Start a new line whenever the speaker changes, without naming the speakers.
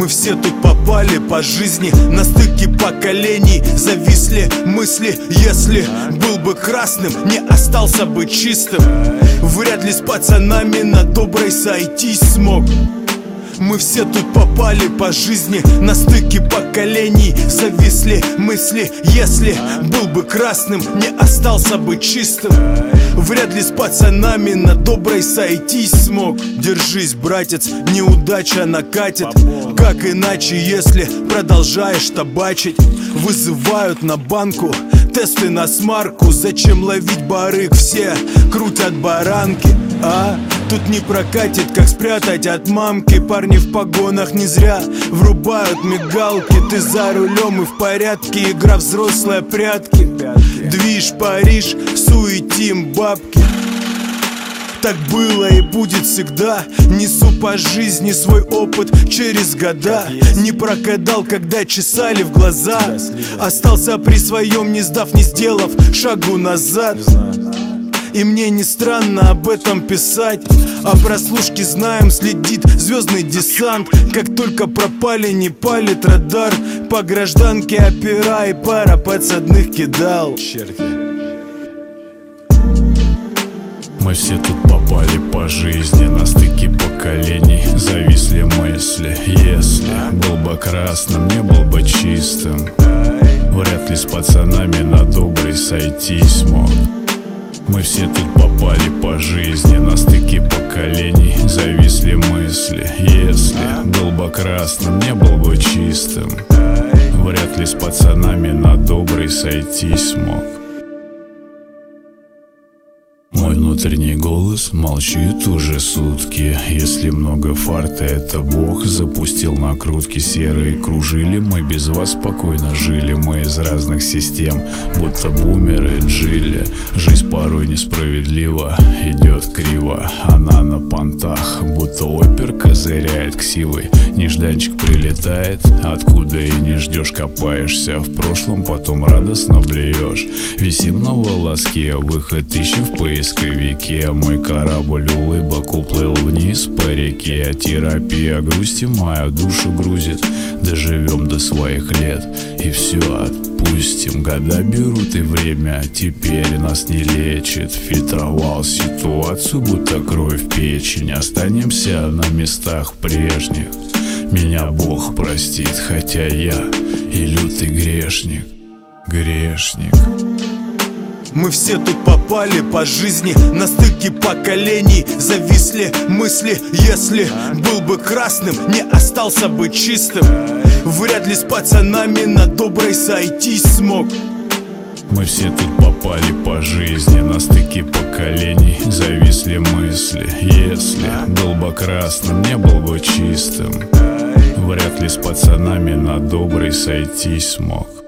Мы все тут попали по жизни на стыке поколений. Зависли мысли, если был бы красным, не остался бы чистым. Вряд ли с пацанами на доброй сойтись смог. Мы все тут попали по жизни на стыке поколений. Зависли мысли, если был бы красным, не остался бы чистым. Вряд ли с пацанами на доброй сойтись смог. Держись, братец, неудача накатит. Как иначе, если продолжаешь табачить? Вызывают на банку, тесты на смарку. Зачем ловить барыг, все крутят баранки. А тут не прокатит, как спрятать от мамки. Парни в погонах не зря врубают мигалки. Ты за рулем и в порядке, игра взрослая, прятки. Движ, Париж, суетим бабки. Так было и будет всегда. Несу по жизни свой опыт через года. Не прокадал, когда чесали в глаза. Остался при своем, не сдав, не сделав шагу назад. И мне не странно об этом писать. О прослушке знаем, следит звездный десант. Как только пропали, не палит радар. По гражданке опера и пара подсадных кидал.
Мы все тут попали по жизни на стыке поколений. Зависли мысли, если был бы красным, не был бы чистым. Вряд ли с пацанами на добрый сойтись смог. Мы все тут попали по жизни на стыке поколений. Зависли мысли, если был бы красным, не был бы чистым. Вряд ли с пацанами на добрый сойтись смог. Мой внутренний голос молчит уже сутки. Если много фарта, это Бог запустил накрутки. Серые кружили, мы без вас спокойно жили. Мы из разных систем, будто бумеры джили. Жизнь порой несправедлива, идет криво. Она на понтах, будто опер козыряет ксивой. Нежданчик прилетает, откуда и не ждешь. Копаешься в прошлом, потом радостно блюешь. Висим на волоске, выход ищем в поисковике. Мой корабль улыбок уплыл вниз по реке. Терапия грусти мою душу грузит. Доживем до своих лет и все отпустим. Года берут и время теперь нас не лечит. Фильтровал ситуацию, будто кровь в печень. Останемся на местах прежних. Меня Бог простит, хотя я и лютый грешник. Грешник.
Мы все тут попали по жизни на стыке поколений. Зависли мысли, если был бы красным, не остался бы чистым. Вряд ли с пацанами на доброй сойтись смог.
Мы все тут попали по жизни на стыке поколений. Зависли мысли, если был бы красным, не был бы чистым. Вряд ли с пацанами на добрый сойтись смог.